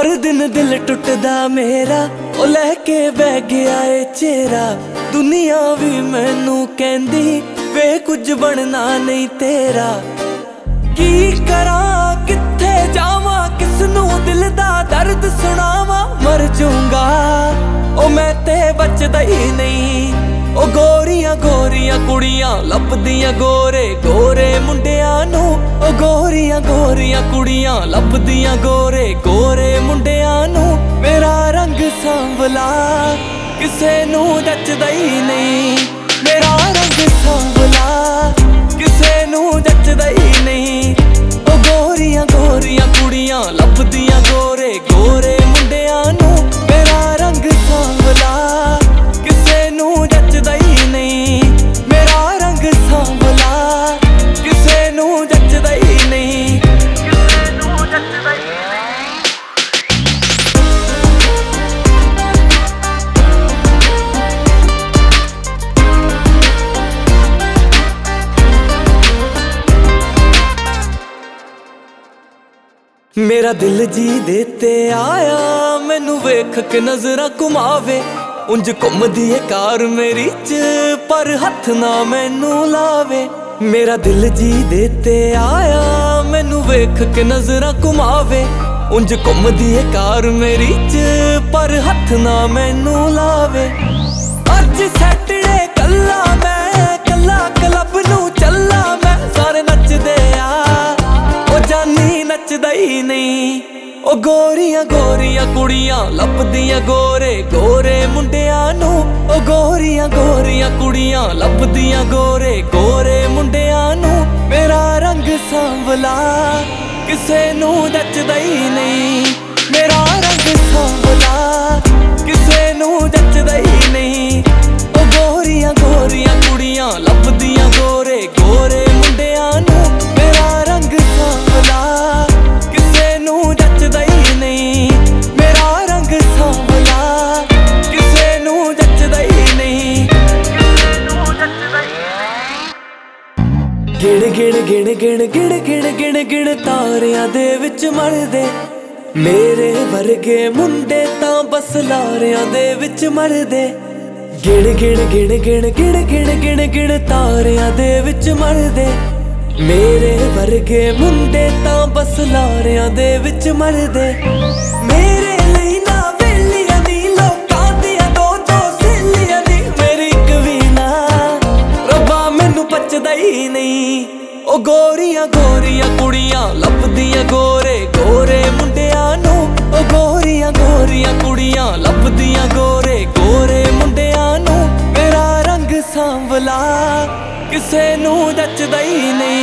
हर दिन दिल टुटदा मेरा ओ लैके बह गया ए चेहरा। दुनिया भी मैनू कहंदी वे कुछ बनना नहीं तेरा। की करा कित्थे जावा किसनू दिल दा दर्द सुनावा। मर जाऊंगा ओ मैं ते बचदा ही नहीं। ओ गोरियां गोरियां कुड़ियां लभदियां गोरे गोरे मुंडियां नू। ओ गोरियां गोरियां कुड़ियां लभदियां गोरे गोरे मुंडियां नू। मेरा रंग सांवला किसे नू जचदा ही नहीं। मेरा रंग सांवला किसे नू जचदा ही नहीं। ओ गोरियां गोरियां कुड़ियां लभदियां गोरे गोरे मुंडियां नू। मेरा रंग सांवला किसे नू जचदा ही नहीं। मेरा रंग सांवला किसे नू जचदा ही नहीं। किसे नू जचदा ही नहीं। मेरा दिल जी देते आया मैनू वेख के नजरा घुमावे। उंज घुमदी है कार मेरी च पर हथ ना मैनू लावे। मेरा दिल जी देते आया मैनू वेख के नजरा घुमावे। उंज घुमदी है कार मेरी च पर हथ ना मैनू लावे। अज सैटरडे कल्ला मैं कल्ला क्लब नू चला मैं। सारे नचदे आ ओ जानी नचदा ही नहीं। ओ गोरियां गोरियां कुड़ियां लभदियां गोरे गोरे मुंडियां नू। ओ गोरियां गोरियां कुड़ियां लभदियां गोरे गोरे मुंडियां नू। मेरा रंग सांवला किसे नू जचदा ही नहीं। मेरा रंग सांवला किसे नू जचदा ही नहीं। ओ गोरियां गोरियां कुड़ियां लभदियां गोरे गोरे मुंडियां नू। मेरा रंग सांवला किसे नू जचदा ही नहीं। मेरा रंग सांवला किसे नू जचदा ही नहीं। किसे नू जचदा ही नहीं। गिण गिण गिण गिण गिण गिण गिण गिण तारियां दे विच मरदे मेरे वर्गे मुंडे तां बस लारियां दे विच मरदे। गिण गिण गिण गिण गिण गिण गिण गिण तारियां दे विच मरदे मेरे वर्गे मुंडे तां बस लारियां दे विच मरदे। मेरे ਲਈ ना वेलियां नी लोकां दियां दो दो सहेलियां नी। मेरी इक भी ना रब्बा मैनू पचदा ही नहीं। ओ गोरियां गोरियां कुड़ियां लभदियां गोरे गोरे मुंडियां नू। ओ गोरियां गोरियां कुड़ियां लभदियां गोरे गोरे मुंडियां नू। मेरा रंग सांवला किसे नू जचदा ही नहीं।